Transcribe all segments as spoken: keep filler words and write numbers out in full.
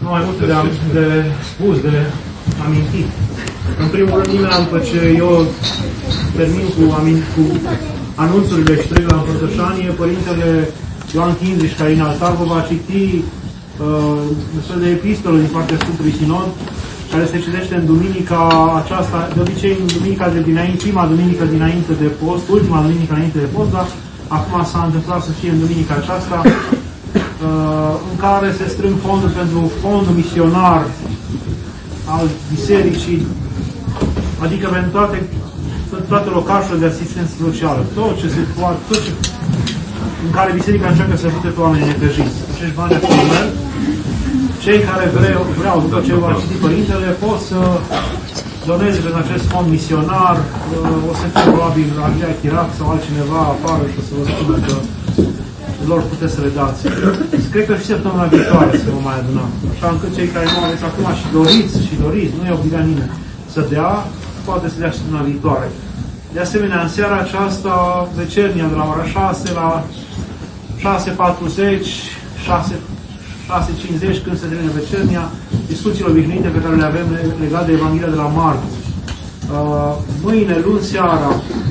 Nu mai multe de, de spus, de amintit. În primul rând, nimeni, după ce eu termin cu, cu anunțurile și trec la împărtășanie, Părintele Ioan Chinziș, care în altar vă va citi uh, un fel de epistolă din partea Sfântului Sinod, care se citește în duminica aceasta, de obicei în duminica de dinainte, prima duminică dinainte de post, ultima duminică dinainte de post, dar acum s-a întâmplat să fie în duminica aceasta, uh, în care se strâng fonduri pentru fondul misionar al bisericii, adică pentru toate, toate locașurile de asistență socială, tot ce se poate, tot ce, în care biserica încearcă să ajute pe oamenii necăjiți. Acești bani acolo, cei care vreau, vreau, după ce va citi Părintele, pot să doneze în acest fond misionar, o să fie probabil Anglia Chirac sau altcineva afară și o să vă spună că lor puteți să le dați. Cred că și săptămâna viitoare să vă mai adunăm. Așa încât cei care nu aveți acum și doriți, și doriți, nu e obligat nimeni să dea, poate să dea și săptămâna viitoare. De asemenea, în seara aceasta, vecernia de la ora șase la șase patruzeci, șase cincizeci, când se termină vecernia, discuțiile obișnuite pe care le avem legate de Evanghelia de la Marcu. Uh, mâine, luni seara,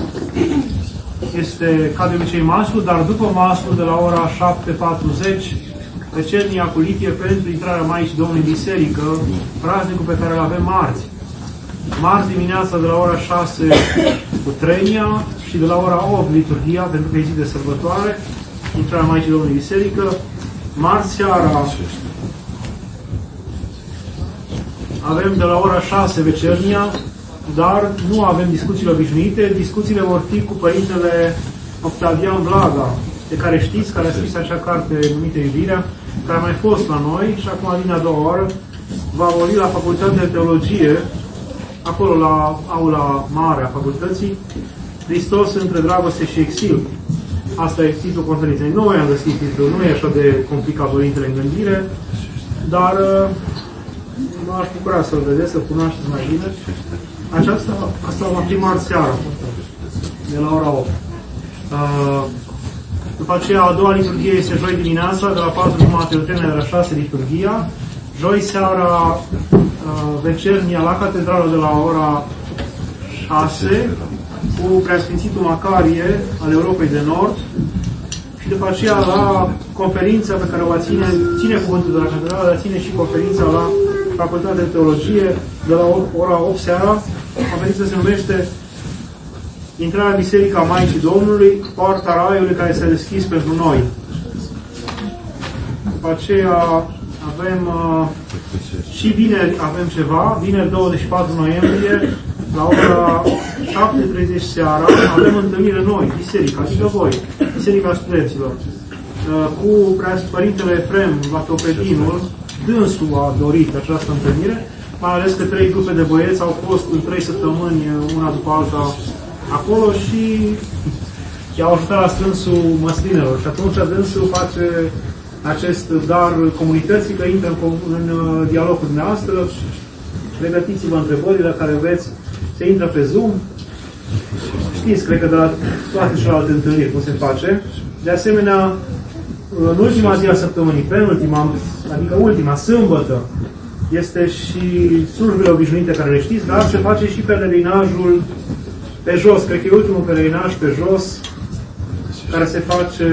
este ca de obicei maslu, dar după maslu, de la ora șapte patruzeci, vecernia cu litie pentru intrarea Maicii Domnului în biserică, praznicul pe care îl avem marți. Marți dimineața de la ora șase cu trenia și de la ora opt liturghia, pentru că e zi de sărbătoare, intrarea Maicii Domnului în biserică. Marți seara avem de la ora șase vecernia, dar nu avem discuțiile obișnuite. Discuțiile vor fi cu Părintele Octavian Blaga, de care știți, care a scris acea carte numită Iubirea, care a mai fost la noi și acum vine a doua oară. Va vorbi la Facultatea de Teologie, acolo la aula mare a facultății, Hristos între dragoste și exil. Asta e titlul conferinței. Nu am găsit titlul, nu e așa de complicat Părintele în gândire, dar m-aș bucura să-l vedeți, să-l cunoașteți mai bine. Aceasta, asta va fi marți seara, de la ora opt. Uh, după aceea, a doua liturghie este joi dimineața, de la patru jumate de la șase liturghia. Joi seara, uh, vecernia la catedrală de la ora șase, cu Preasfințitul Macarie al Europei de Nord, și după aceea la conferința pe care o va ține, ține cuvântul de la catedrală, dar ține și conferința la Facultatea de Teologie de la ora opt seara. Conferința se numește Intrarea în Biserica Maicii Domnului, Poarta Raiului care s-a deschis pentru noi. După aceea avem uh, și vineri avem ceva, vineri douăzeci și patru noiembrie, la ora șapte treizeci seara, avem întâlnire noi, biserica, adică voi, Biserica Studenților, cu Părintele Efrem Vatopedinul. Dânsul a dorit această întâlnire, mai ales că trei grupe de băieți au fost în trei săptămâni, una după alta, acolo și i-au ajutat la strânsul măslinelor. Și atunci dânsul face acest dar comunității, că intră în, în dialog cu dumneavoastră. Pregătiți-vă întrebările care veți. Se intră pe Zoom. Știți, cred că de la toate celelalte întâlniri cum se face. De asemenea, în ultima zi a săptămânii, penultima, adică ultima, sâmbătă, este și slujbele obișnuite care le știți, dar se face și pelerinajul pe jos. Cred că e ultimul pelerinaj pe jos, care se face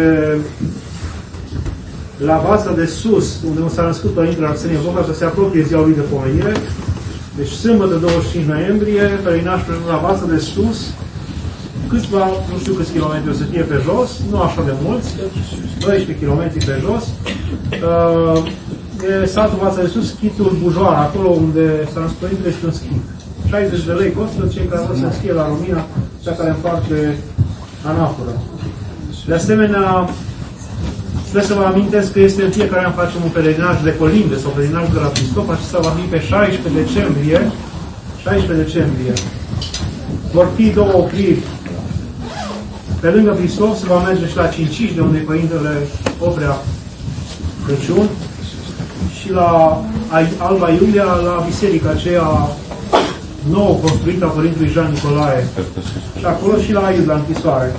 la Vața de Sus, unde s-a născut Părintele Arsenie Boca, să se apropie ziua lui de pomenire. Deci sâmbătă douăzeci și cinci noiembrie, pelerinaj pe la Vața de Sus, câțiva, nu știu câți kilometri o să fie pe jos, nu așa de mulți, doisprezece kilometri pe jos. Uh, e satul Vața de Sus, schitul Bujoara, acolo unde s-a născut Părintele și un schit. șaizeci de lei costă cei care vor să schie la Romina, cea care împarte anaforă. De asemenea, trebuie să vă amintesc că este în fiecare an facem un pelerinaj de colinde sau pelerinaj de la Cristop. Acesta va fi pe șaisprezece decembrie. șaisprezece decembrie. Vor fi două opriri. Pe lângă Cristop se va merge și la Cinciși, de unde e Părintele Oprea Crăciun, și la Alba Iulia, la biserica aceea nouă construită a Părintelui Jean Nicolae. Și acolo și la Aiud, la închisoare.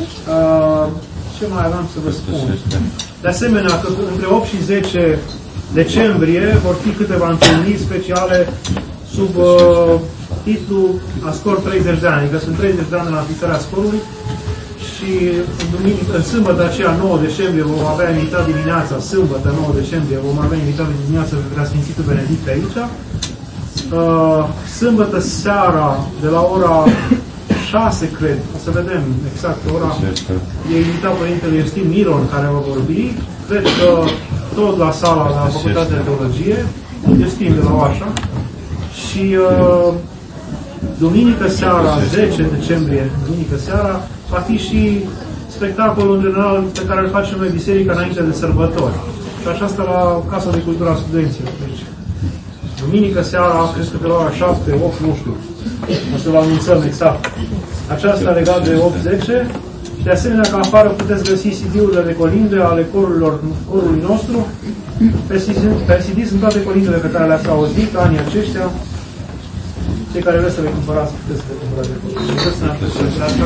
Uh, Ce mai aveam să vă spun? De asemenea, că între opt și zece decembrie vor fi câteva întâlniri speciale sub uh, titlul Ascor treizeci de ani, adică sunt treizeci de ani de la înființarea Ascorului și în, duminică, în sâmbătă aceea, nouă decembrie, vom avea invitat dimineața, sâmbătă, nouă decembrie, vom avea invitat dimineața pe Preasfințitul Benedict aici. Uh, sâmbătă seara, de la ora șase, cred, o să vedem exact ora, e invitat Părintele Iustin Miron, care va vorbi, cred că tot la sala la Facultatea de Teologie, Iustin de la Oașa, și uh, duminică seara, zece decembrie, duminică seara, va fi și spectacolul în general pe care îl facem noi biserica înainte de sărbători. Și aceasta la Casa de Cultură a Studenților. Deci, duminică seara, cred că de la ora șapte, opt, nu știu, o să vă anunțăm exact. Aceasta legat de opt zece și de asemenea că afară puteți găsi C D-urile de colinde ale corurilor, corului nostru. Pe C D sunt toate colindele pe care le-ați auzit anii aceștia. Cei care vreți să le cumpărați, puteți să le cumpărați de acolo.